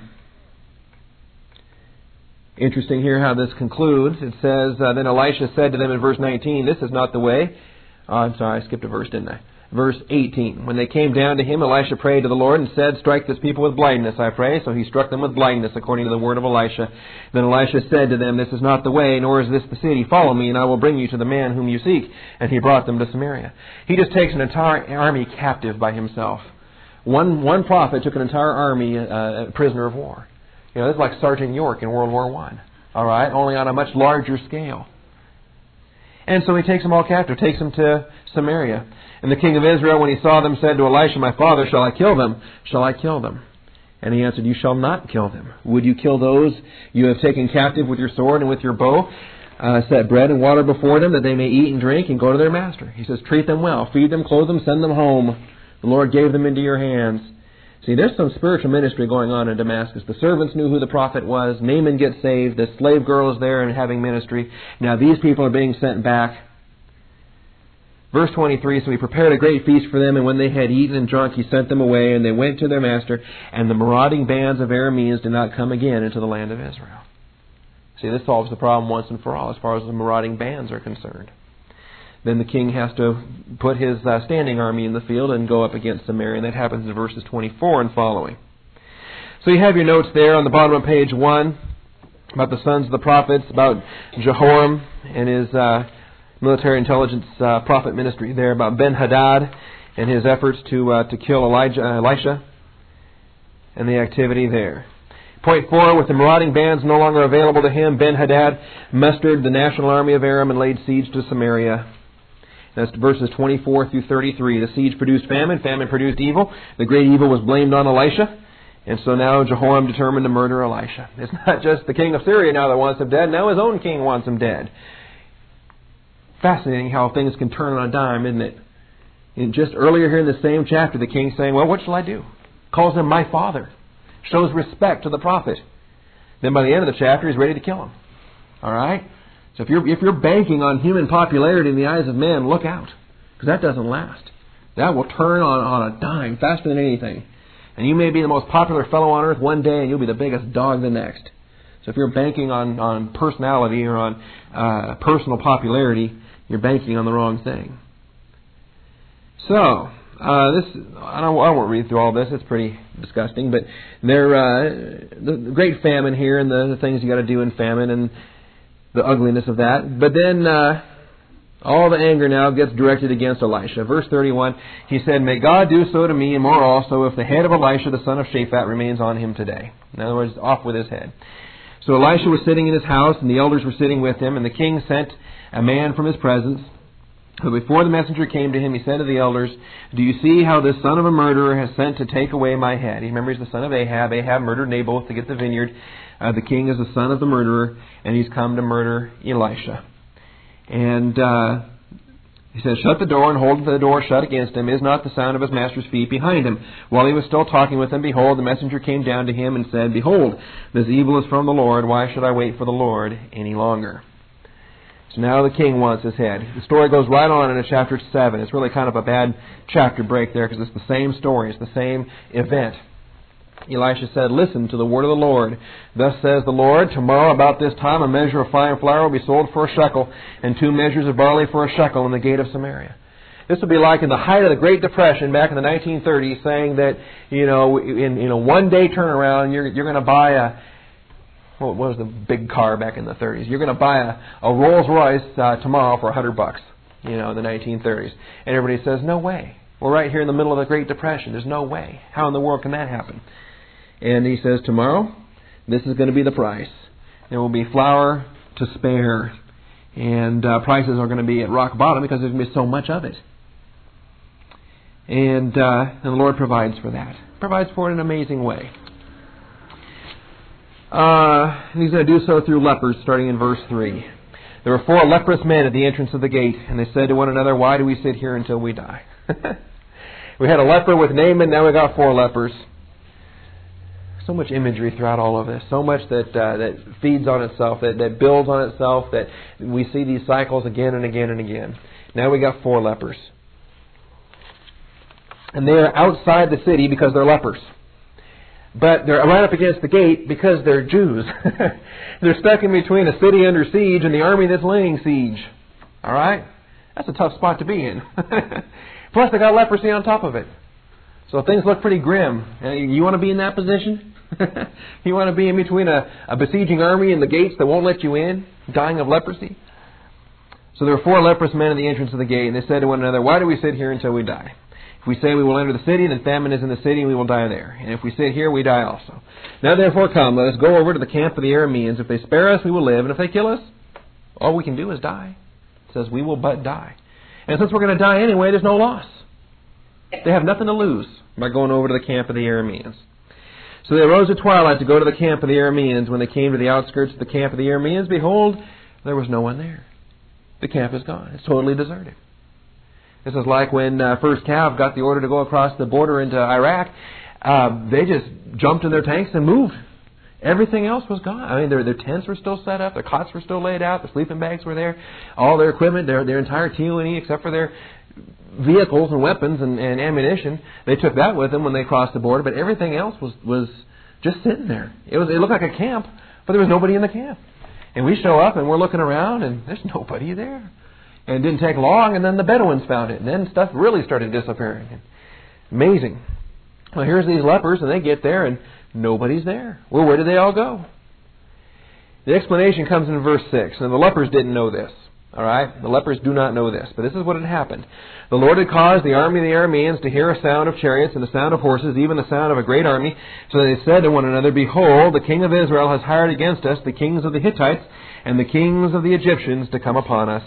interesting here how this concludes. It says, uh, then Elisha said to them in verse nineteen, this is not the way. Oh, I'm sorry, I skipped a verse, didn't I? Verse eighteen. When they came down to him, Elisha prayed to the Lord and said, strike this people with blindness, I pray. So he struck them with blindness according to the word of Elisha. Then Elisha said to them, this is not the way, nor is this the city. Follow me, and I will bring you to the man whom you seek. And he brought them to Samaria. He just takes an entire army captive by himself. One, one prophet took an entire army uh, prisoner of war. You know, this is like Sergeant York in World War One. All right, only on a much larger scale. And so he takes them all captive, takes them to Samaria. And the king of Israel, when he saw them, said to Elisha, my father, shall I kill them? Shall I kill them? And he answered, you shall not kill them. Would you kill those you have taken captive with your sword and with your bow? Uh, set bread and water before them, that they may eat and drink and go to their master. He says, treat them well, feed them, clothe them, send them home. The Lord gave them into your hands. See, there's some spiritual ministry going on in Damascus. The servants knew who the prophet was. Naaman gets saved. The slave girl is there and having ministry. Now these people are being sent back. Verse twenty-three, so he prepared a great feast for them, and when they had eaten and drunk, he sent them away, and they went to their master, and the marauding bands of Arameans did not come again into the land of Israel. See, this solves the problem once and for all as far as the marauding bands are concerned. Then the king has to put his uh, standing army in the field and go up against Samaria. And that happens in verses twenty-four and following. So you have your notes there on the bottom of page one about the sons of the prophets, about Jehoram and his uh, military intelligence uh, prophet ministry there, about Ben-Hadad and his efforts to uh, to kill Elijah, uh, Elisha and the activity there. Point four, with the marauding bands no longer available to him, Ben-Hadad mustered the national army of Aram and laid siege to Samaria. That's verses twenty-four through thirty-three. The siege produced famine. Famine produced evil. The great evil was blamed on Elisha. And so now Jehoram determined to murder Elisha. It's not just the king of Syria now that wants him dead. Now his own king wants him dead. Fascinating how things can turn on a dime, isn't it? And just earlier here in the same chapter, the king's saying, well, what shall I do? Calls him my father. Shows respect to the prophet. Then by the end of the chapter, he's ready to kill him. All right? So if you're, if you're banking on human popularity in the eyes of men, look out. Because that doesn't last. That will turn on, on a dime faster than anything. And you may be the most popular fellow on earth one day, and you'll be the biggest dog the next. So if you're banking on, on personality or on uh, personal popularity, you're banking on the wrong thing. So, uh, this I don't I won't read through all this. It's pretty disgusting. But there, uh, the, the great famine here, and the, the things you got to do in famine, and the ugliness of that. But then uh, all the anger now gets directed against Elisha. Verse thirty-one, he said, "May God do so to me, and more also, if the head of Elisha, the son of Shaphat, remains on him today." In other words, off with his head. So Elisha was sitting in his house, and the elders were sitting with him, and the king sent a man from his presence. But before the messenger came to him, he said to the elders, "Do you see how this son of a murderer has sent to take away my head?" He remembers the son of Ahab. Ahab murdered Naboth to get the vineyard. Uh, the king is the son of the murderer, and he's come to murder Elisha. And uh, he says, "Shut the door and hold the door shut against him. Is not the sound of his master's feet behind him?" While he was still talking with him, behold, the messenger came down to him and said, "Behold, this evil is from the Lord. Why should I wait for the Lord any longer?" So now the king wants his head. The story goes right on into chapter seven. It's really kind of a bad chapter break there because it's the same story. It's the same event. Elisha said, "Listen to the word of the Lord. Thus says the Lord, tomorrow about this time a measure of fine flour will be sold for a shekel, and two measures of barley for a shekel in the gate of Samaria." This would be like in the height of the Great Depression back in the nineteen thirties, saying that, you know, in, in a one-day turnaround, you're, you're going to buy a, what was the big car back in the thirties? You're going to buy a, a Rolls Royce uh, tomorrow for a hundred bucks, you know, in the nineteen thirties. And everybody says, no way. We're right here in the middle of the Great Depression. There's no way. How in the world can that happen? And he says, tomorrow, this is going to be the price. There will be flour to spare. And uh, prices are going to be at rock bottom because there's going to be so much of it. And, uh, and the Lord provides for that. Provides for it in an amazing way. Uh, and he's going to do so through lepers, starting in verse three. There were four leprous men at the entrance of the gate, and they said to one another, "Why do we sit here until we die?" We had a leper with Naaman, now we got four lepers. So much imagery throughout all of this. So much that uh, that feeds on itself, that, that builds on itself, that we see these cycles again and again and again. Now we got four lepers. And they are outside the city because they're lepers. But they're right up against the gate because they're Jews. They're stuck in between a city under siege and the army that's laying siege. All right? That's a tough spot to be in. Plus they got leprosy on top of it. So things look pretty grim. You want to be in that position? You want to be in between a, a besieging army and the gates that won't let you in, dying of leprosy? So there were four leprous men at the entrance of the gate, and they said to one another, "Why do we sit here until we die? If we say we will enter the city, then famine is in the city, and we will die there. And if we sit here, we die also. Now therefore come, let us go over to the camp of the Arameans. If they spare us, we will live, and if they kill us, all we can do is die." It says, "We will but die." And since we're going to die anyway, there's no loss. They have nothing to lose by going over to the camp of the Arameans. So they arose at twilight to go to the camp of the Arameans. When they came to the outskirts of the camp of the Arameans, behold, there was no one there. The camp is gone. It's totally deserted. This is like when uh, First Cav got the order to go across the border into Iraq. Uh, they just jumped in their tanks and moved. Everything else was gone. I mean, their, their tents were still set up. Their cots were still laid out. Their sleeping bags were there. All their equipment, their, their entire T O and E, except for their vehicles and weapons and, and ammunition, they took that with them when they crossed the border. But everything else was, was just sitting there. It was it looked like a camp, but there was nobody in the camp. And we show up and we're looking around and there's nobody there. And it didn't take long, and then the Bedouins found it. And then stuff really started disappearing. Amazing. Well, here's these lepers, and they get there, and nobody's there. Well, where did they all go? The explanation comes in verse six. And the lepers didn't know this. All right? The lepers do not know this. But this is what had happened. The Lord had caused the army of the Arameans to hear a sound of chariots and the sound of horses, even the sound of a great army. So they said to one another, "Behold, the king of Israel has hired against us the kings of the Hittites and the kings of the Egyptians to come upon us."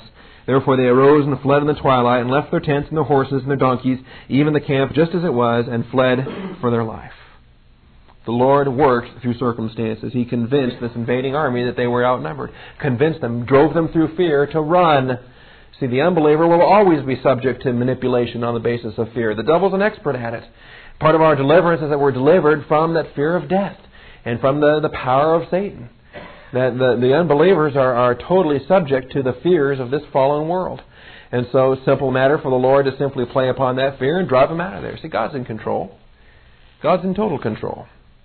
Therefore they arose and fled in the twilight, and left their tents and their horses and their donkeys, even the camp just as it was, and fled for their life. The Lord worked through circumstances. He convinced this invading army that they were outnumbered. Convinced them, drove them through fear to run. See, the unbeliever will always be subject to manipulation on the basis of fear. The devil's an expert at it. Part of our deliverance is that we're delivered from that fear of death and from the, the power of Satan. That the, the unbelievers are, are totally subject to the fears of this fallen world. And so, simple matter for the Lord to simply play upon that fear and drive them out of there. See, God's in control. God's in total control.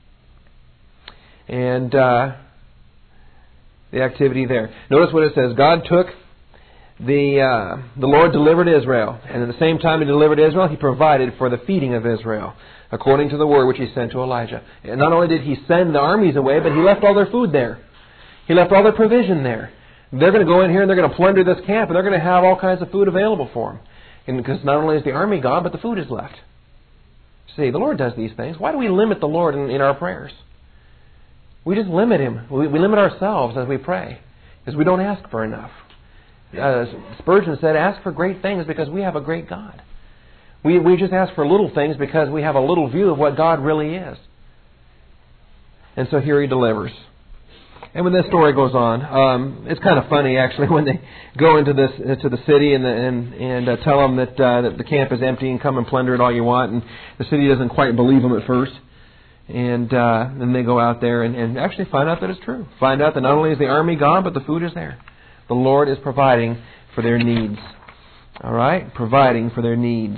And uh, the activity there. Notice what it says. God took the uh, the Lord delivered Israel, and at the same time He delivered Israel, He provided for the feeding of Israel, according to the word which He sent to Elijah. And not only did He send the armies away, but He left all their food there. He left all their provision there. They're going to go in here and they're going to plunder this camp, and they're going to have all kinds of food available for them. And because not only is the army gone, but the food is left. See, the Lord does these things. Why do we limit the Lord in, in our prayers? We just limit Him. We, we limit ourselves as we pray, because we don't ask for enough. Uh, Spurgeon said, ask for great things because we have a great God. We, we just ask for little things because we have a little view of what God really is. And so here He delivers. And when this story goes on, um, it's kind of funny actually when they go into this into the city and the, and and uh, tell them that, uh, that the camp is empty and come and plunder it all you want, and the city doesn't quite believe them at first, and uh, then they go out there and, and actually find out that it's true. Find out that not only is the army gone, but the food is there. The Lord is providing for their needs. All right, providing for their needs.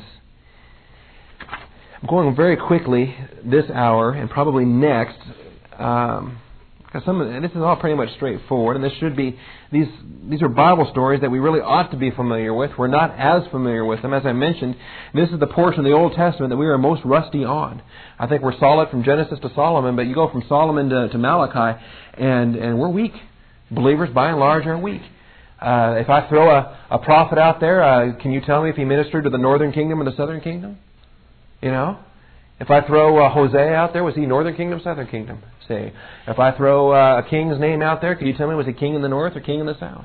I'm going very quickly this hour and probably next. Um, Because some of, and this is all pretty much straightforward, and this should be these these are Bible stories that we really ought to be familiar with. We're not as familiar with them, as I mentioned. This is the portion of the Old Testament that we are most rusty on. I think we're solid from Genesis to Solomon, but you go from Solomon to, to Malachi, and and we're weak. Believers, by and large, are weak. Uh, if I throw a, a prophet out there, uh, can you tell me if he ministered to the northern kingdom or the southern kingdom? You know. If I throw uh, Hosea out there, was he northern kingdom, southern kingdom? Say, if I throw uh, a king's name out there, can you tell me was he king in the north or king in the south?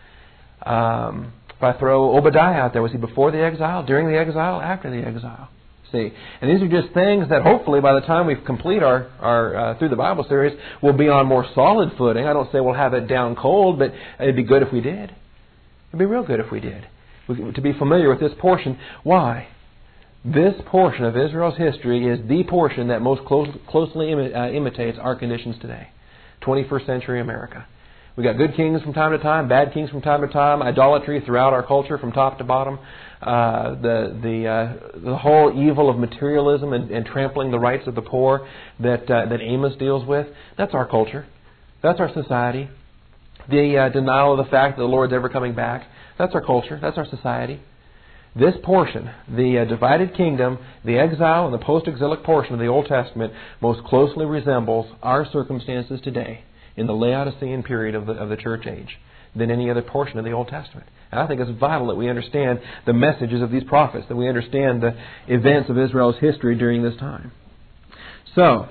Um, if I throw Obadiah out there, was he before the exile, during the exile, after the exile? See, and these are just things that hopefully by the time we complete our our uh, through the Bible series, we'll be on more solid footing. I don't say we'll have it down cold, but it'd be good if we did. It'd be real good if we did. We, to be familiar with this portion. Why? This portion of Israel's history is the portion that most close, closely imi- uh, imitates our conditions today. twenty-first century America. We've got good kings from time to time, bad kings from time to time, idolatry throughout our culture from top to bottom, uh, the the uh, the whole evil of materialism and, and trampling the rights of the poor that uh, that Amos deals with. That's our culture. That's our society. The uh, denial of the fact that the Lord's ever coming back. That's our culture. That's our society. This portion, the uh, divided kingdom, the exile and the post-exilic portion of the Old Testament most closely resembles our circumstances today in the Laodicean period of the, of the church age than any other portion of the Old Testament. And I think it's vital that we understand the messages of these prophets, that we understand the events of Israel's history during this time. So,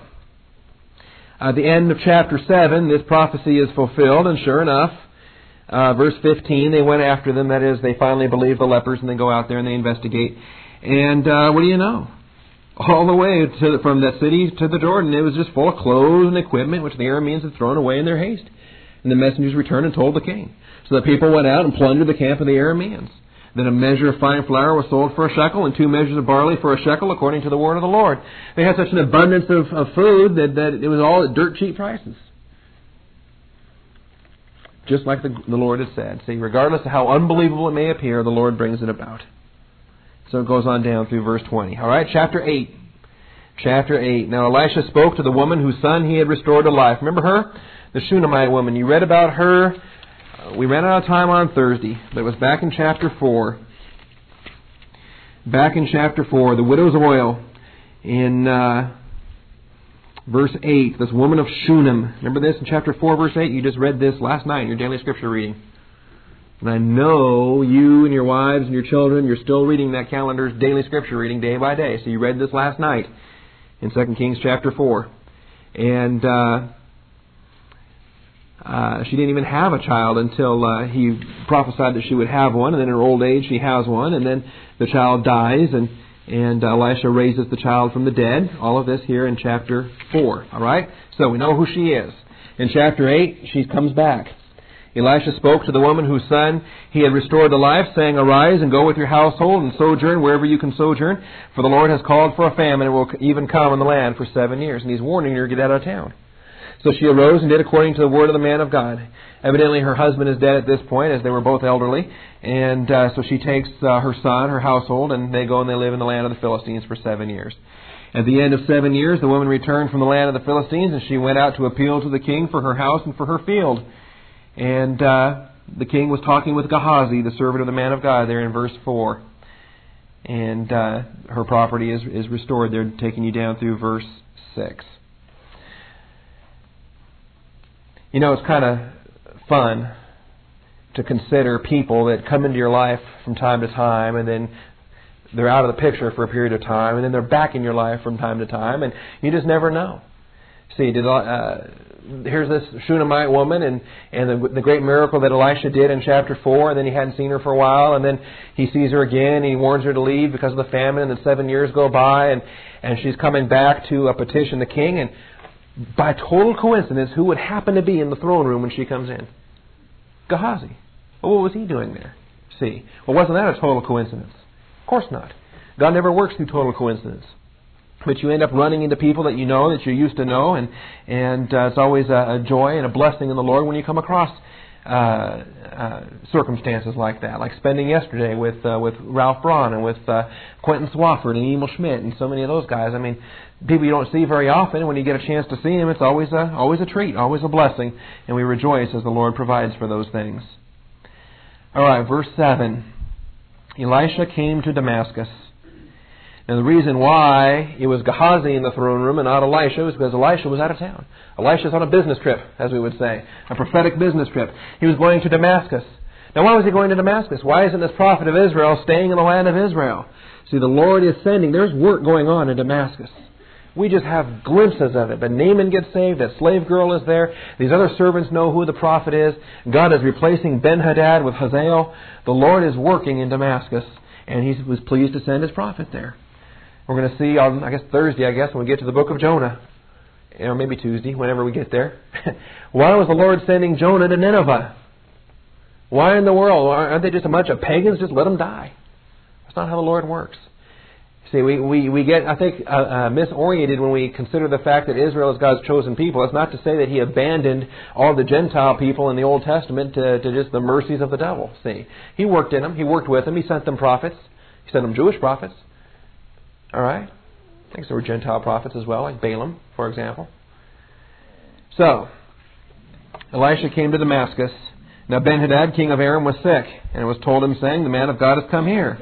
at the end of chapter seven, this prophecy is fulfilled, and sure enough, Uh, verse fifteen, they went after them. That is, they finally believe the lepers, and they go out there and they investigate. And uh, what do you know? All the way to the, from that city to the Jordan, it was just full of clothes and equipment, which the Arameans had thrown away in their haste. And the messengers returned and told the king. So the people went out and plundered the camp of the Arameans. Then a measure of fine flour was sold for a shekel, and two measures of barley for a shekel, according to the word of the Lord. They had such an abundance of, of food that, that it was all at dirt cheap prices. Just like the, the Lord has said. See, regardless of how unbelievable it may appear, the Lord brings it about. So it goes on down through verse twenty. All right, chapter eight. Chapter eight. Now Elisha spoke to the woman whose son he had restored to life. Remember her? The Shunammite woman. You read about her. Uh, we ran out of time on Thursday, but it was back in chapter four. Back in chapter four, the widow's oil. In... Uh, Verse eight, this woman of Shunem. Remember this in chapter four, verse eight? You just read this last night in your daily scripture reading. And I know you and your wives and your children, you're still reading that calendar's daily scripture reading day by day. So you read this last night in Second Kings chapter four. And uh, uh, she didn't even have a child until uh, he prophesied that she would have one, and then in her old age she has one, and then the child dies, and and Elisha raises the child from the dead. All of this here in chapter four. All right? So we know who she is. In chapter eight, she comes back. Elisha spoke to the woman whose son he had restored to life, saying, Arise and go with your household and sojourn wherever you can sojourn, for the Lord has called for a famine and will even come on the land for seven years. And he's warning her to get out of town. So she arose and did according to the word of the man of God. Evidently her husband is dead at this point, as they were both elderly. And uh, so she takes uh, her son, her household, and they go and they live in the land of the Philistines for seven years. At the end of seven years, the woman returned from the land of the Philistines, and she went out to appeal to the king for her house and for her field. And uh, the king was talking with Gehazi, the servant of the man of God, there in verse four. And uh, her property is, is restored. They're taking you down through verse six. You know, it's kind of fun to consider people that come into your life from time to time, and then they're out of the picture for a period of time, and then they're back in your life from time to time, and you just never know. See, did, uh, here's this Shunammite woman, and, and the, the great miracle that Elisha did in chapter four, and then he hadn't seen her for a while, and then he sees her again, and he warns her to leave because of the famine, and then seven years go by, and, and she's coming back to uh, petition the king, and by total coincidence, who would happen to be in the throne room when she comes in? Gehazi. Well, what was he doing there? See, well, wasn't that a total coincidence? Of course not. God never works through total coincidence. But you end up running into people that you know, that you used to know, and and uh, it's always a, a joy and a blessing in the Lord when you come across uh, uh, circumstances like that, like spending yesterday with uh, with Ralph Braun and with uh, Quentin Swafford and Emil Schmidt and so many of those guys. I mean, people you don't see very often. When you get a chance to see them, it's always a always a treat, always a blessing, and we rejoice as the Lord provides for those things. All right, verse seven. Elisha came to Damascus. And the reason why it was Gehazi in the throne room and not Elisha was because Elisha was out of town. Elisha's on a business trip, as we would say, a prophetic business trip. He was going to Damascus. Now, why was he going to Damascus? Why isn't this prophet of Israel staying in the land of Israel? See, the Lord is sending. There's work going on in Damascus. We just have glimpses of it. But Naaman gets saved. That slave girl is there. These other servants know who the prophet is. God is replacing Ben-Hadad with Hazael. The Lord is working in Damascus, and He was pleased to send His prophet there. We're going to see on, I guess, Thursday, I guess, when we get to the book of Jonah. Or maybe Tuesday, whenever we get there. Why was the Lord sending Jonah to Nineveh? Why in the world? Aren't they just a bunch of pagans? Just let them die. That's not how the Lord works. See, we, we, we get, I think, uh, uh, misoriented when we consider the fact that Israel is God's chosen people. It's not to say that He abandoned all the Gentile people in the Old Testament to, to just the mercies of the devil. See, He worked in them. He worked with them. He sent them prophets. He sent them Jewish prophets. All right? I think there were Gentile prophets as well, like Balaam, for example. So, Elisha came to Damascus. Now Ben-Hadad, king of Aram, was sick, and it was told him, saying, the man of God has come here.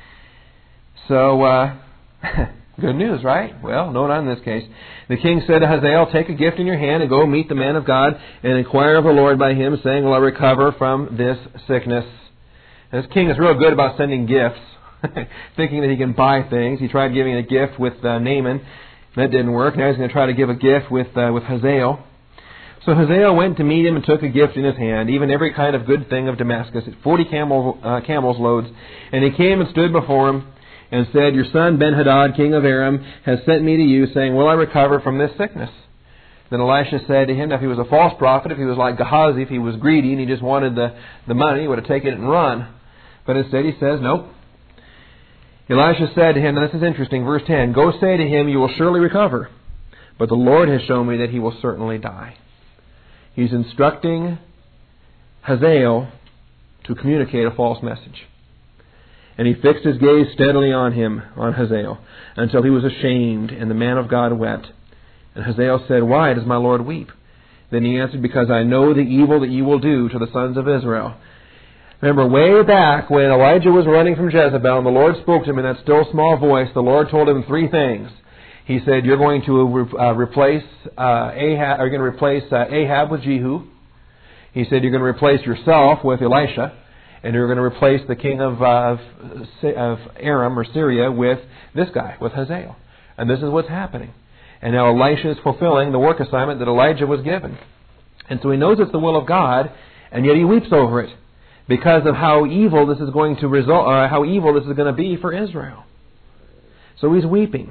So, uh, good news, right? Well, no, not in this case. The king said to Hazael, take a gift in your hand and go meet the man of God and inquire of the Lord by him, saying, will I recover from this sickness? And this king is real good about sending gifts. Thinking that he can buy things. He tried giving a gift with uh, Naaman. That didn't work. Now he's going to try to give a gift with uh, with Hazael. So Hazael went to meet him and took a gift in his hand, even every kind of good thing of Damascus, forty camel, uh, camels loads. And he came and stood before him and said, your son Ben-Hadad, king of Aram, has sent me to you, saying, will I recover from this sickness? Then Elisha said to him, if he was a false prophet, if he was like Gehazi, if he was greedy and he just wanted the, the money, he would have taken it and run. But instead he says, nope. Elisha said to him, and this is interesting, verse ten, go say to him, you will surely recover. But the Lord has shown me that he will certainly die. He's instructing Hazael to communicate a false message. And he fixed his gaze steadily on him, on Hazael, until he was ashamed, and the man of God wept. And Hazael said, why does my Lord weep? Then he answered, because I know the evil that you will do to the sons of Israel. Remember, way back when Elijah was running from Jezebel and the Lord spoke to him in that still small voice, the Lord told him three things. He said, you're going to uh, replace uh, Ahab, or you're going to replace uh, Ahab with Jehu. He said, you're going to replace yourself with Elisha, and you're going to replace the king of, uh, of Aram or Syria with this guy, with Hazael. And this is what's happening. And now Elisha is fulfilling the work assignment that Elijah was given. And so he knows it's the will of God, and yet he weeps over it because of how evil this is going to result, or how evil this is going to be for Israel. So he's weeping.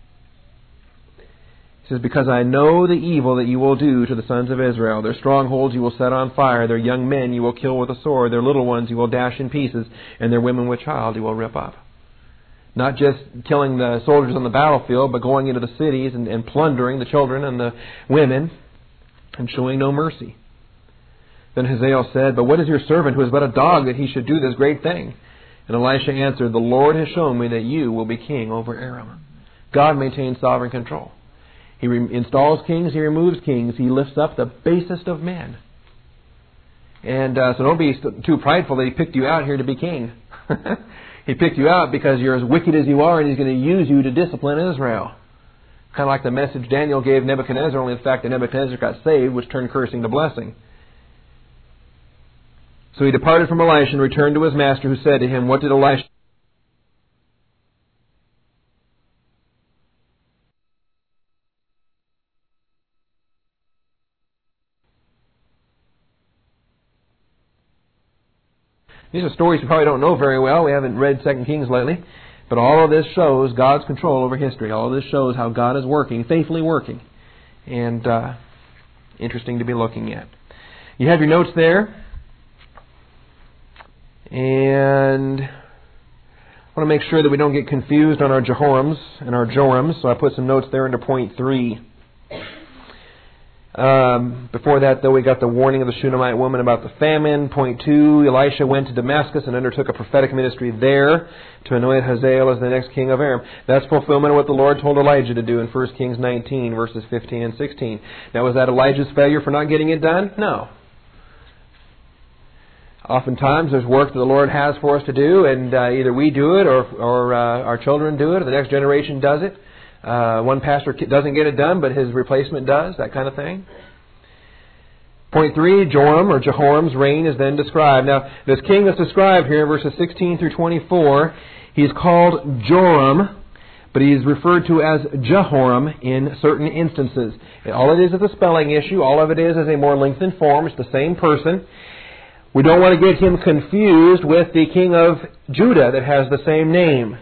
He says, because I know the evil that you will do to the sons of Israel. Their strongholds you will set on fire. Their young men you will kill with a sword. Their little ones you will dash in pieces. And their women with child you will rip up. Not just killing the soldiers on the battlefield, but going into the cities and, and plundering the children and the women and showing no mercy. Then Hazael said, but what is your servant who is but a dog that he should do this great thing? And Elisha answered, the Lord has shown me that you will be king over Aram. God maintains sovereign control. He re- installs kings, He removes kings, He lifts up the basest of men. And uh, so don't be too prideful that He picked you out here to be king. He picked you out because you're as wicked as you are, and He's going to use you to discipline Israel. Kind of like the message Daniel gave Nebuchadnezzar, only the fact that Nebuchadnezzar got saved, which turned cursing to blessing. So he departed from Elisha and returned to his master, who said to him, what did Elisha... These are stories we probably don't know very well. We haven't read Second Kings lately. But all of this shows God's control over history. All of this shows how God is working, faithfully working. And uh, interesting to be looking at. You have your notes there. And I want to make sure that we don't get confused on our Jehorams and our Jorams. So I put some notes there into point three. Um, before that, though, we got the warning of the Shunammite woman about the famine. Point two, Elisha went to Damascus and undertook a prophetic ministry there to anoint Hazael as the next king of Aram. That's fulfillment of what the Lord told Elijah to do in First Kings nineteen, verses fifteen and sixteen. Now, was that Elijah's failure for not getting it done? No. Oftentimes, there's work that the Lord has for us to do, and uh, either we do it or, or uh, our children do it, or the next generation does it. Uh, one pastor doesn't get it done, but his replacement does, that kind of thing. Point three, Joram or Jehoram's reign is then described. Now, this king that's described here in verses sixteen through twenty-four, he's called Joram, but he is referred to as Jehoram in certain instances. All it is is a spelling issue. All of it is is a more lengthened form. It's the same person. We don't want to get him confused with the king of Judah that has the same name.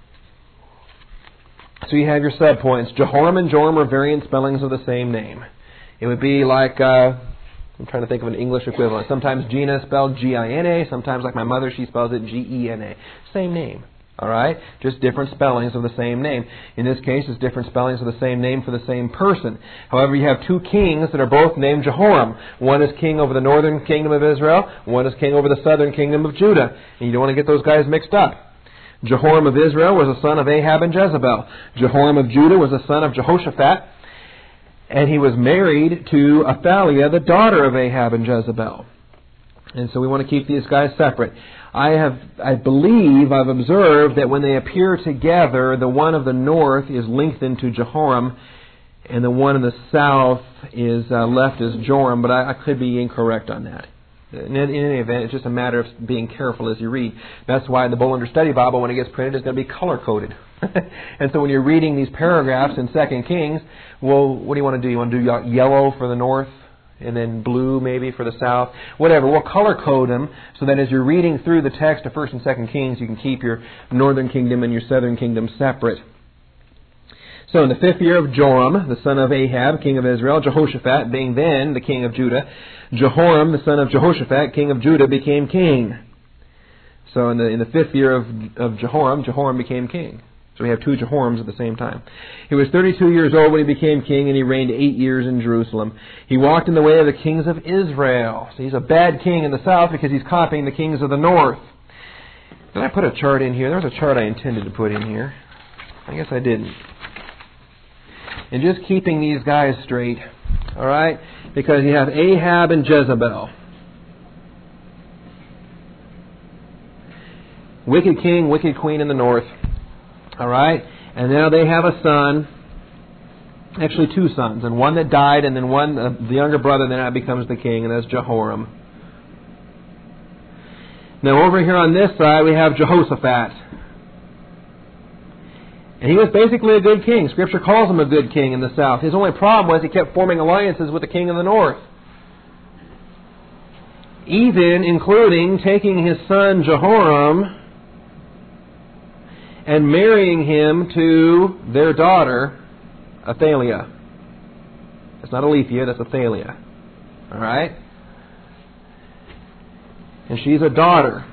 So you have your subpoints. Jehoram and Joram are variant spellings of the same name. It would be like, uh, I'm trying to think of an English equivalent. Sometimes Gina is spelled G I N A. Sometimes, like my mother, she spells it G E N A. Same name. All right? Just different spellings of the same name. In this case, it's different spellings of the same name for the same person. However, you have two kings that are both named Jehoram. One is king over the northern kingdom of Israel. One is king over the southern kingdom of Judah. And you don't want to get those guys mixed up. Jehoram of Israel was a son of Ahab and Jezebel. Jehoram of Judah was a son of Jehoshaphat. And he was married to Athaliah, the daughter of Ahab and Jezebel. And so we want to keep these guys separate. I have, I believe, I've observed that when they appear together, the one of the north is lengthened to Jehoram, and the one in the south is uh, left as Joram, but I, I could be incorrect on that. In, in any event, it's just a matter of being careful as you read. That's why the Bollinger Study Bible, when it gets printed, is going to be color-coded. And so when you're reading these paragraphs in Second Kings, well, what do you want to do? You want to do yellow for the north? And then blue maybe for the south, whatever. We'll color code them so that as you're reading through the text of First and Second Kings, you can keep your northern kingdom and your southern kingdom separate. So in the fifth year of Joram, the son of Ahab, king of Israel, Jehoshaphat being then the king of Judah, Jehoram, the son of Jehoshaphat, king of Judah, became king. So in the in the fifth year of of Jehoram, Jehoram became king. So we have two Jehorams at the same time. He was thirty-two years old when he became king, and he reigned eight years in Jerusalem. He walked in the way of the kings of Israel. So he's a bad king in the south because he's copying the kings of the north. Did I put a chart in here? There was a chart I intended to put in here. I guess I didn't. And just keeping these guys straight, all right? Because you have Ahab and Jezebel. Wicked king, wicked queen in the north. All right? And now they have a son, actually two sons, and one that died, and then one, uh, the younger brother, then that becomes the king, and that's Jehoram. Now over here on this side, we have Jehoshaphat. And he was basically a good king. Scripture calls him a good king in the south. His only problem was he kept forming alliances with the king of the north. even including taking his son Jehoram and marrying him to their daughter, Athaliah. That's not Aletheia, that's Athaliah. All right? And she's a daughter.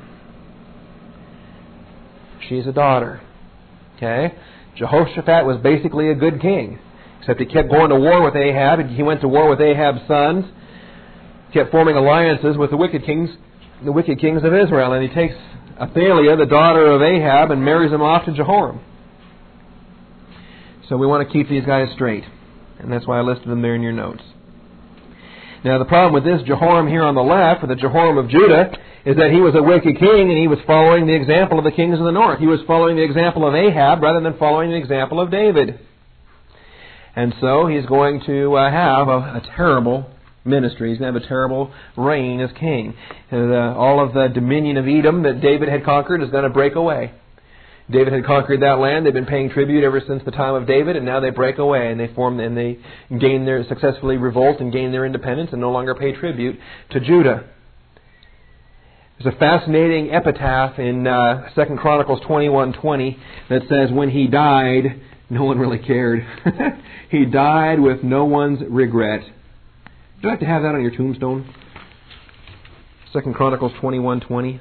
She's a daughter. Okay? Jehoshaphat was basically a good king, except he kept going to war with Ahab, and he went to war with Ahab's sons, kept forming alliances with the wicked kings, the wicked kings of Israel, and he takes Athaliah, the daughter of Ahab, and marries him off to Jehoram. So we want to keep these guys straight, and that's why I listed them there in your notes. Now the problem with this Jehoram here on the left, with the Jehoram of Judah, is that he was a wicked king, and he was following the example of the kings of the north. He was following the example of Ahab rather than following the example of David. And so he's going to uh, have a, a terrible ministry. He's going to have a terrible reign as king. And, uh, all of the dominion of Edom that David had conquered is going to break away. David had conquered that land. They've been paying tribute ever since the time of David, and now they break away and they form and they gain their successfully revolt and gain their independence and no longer pay tribute to Judah. There's a fascinating epitaph in uh, Second Chronicles twenty-one twenty that says, when he died, no one really cared. He died with no one's regret. Would you like to have that on your tombstone? Second Chronicles twenty-one twenty.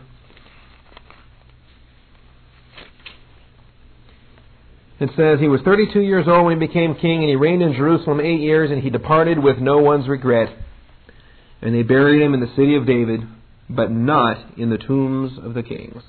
It says, he was thirty-two years old when he became king, and he reigned in Jerusalem eight years, and he departed with no one's regret. And they buried him in the city of David, but not in the tombs of the kings.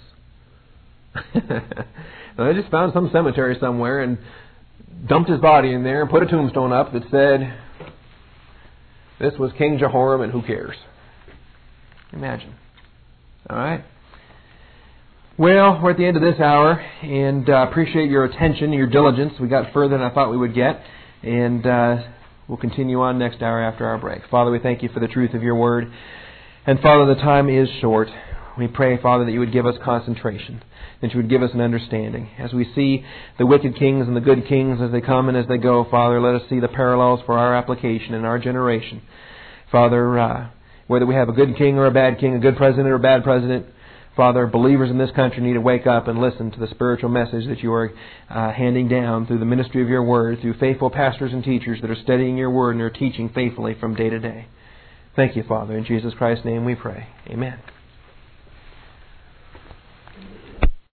Now, they just found some cemetery somewhere and dumped his body in there and put a tombstone up that said, this was King Jehoram, and who cares? Imagine. All right? Well, we're at the end of this hour, and uh, appreciate your attention, your diligence. We got further than I thought we would get, and uh, we'll continue on next hour after our break. Father, we thank you for the truth of your word. And Father, the time is short. We pray, Father, that you would give us concentration, that you would give us an understanding. As we see the wicked kings and the good kings as they come and as they go, Father, let us see the parallels for our application in our generation. Father, uh, whether we have a good king or a bad king, a good president or a bad president, Father, believers in this country need to wake up and listen to the spiritual message that you are uh, handing down through the ministry of your word, through faithful pastors and teachers that are studying your word and are teaching faithfully from day to day. Thank you, Father. In Jesus Christ's name we pray. Amen.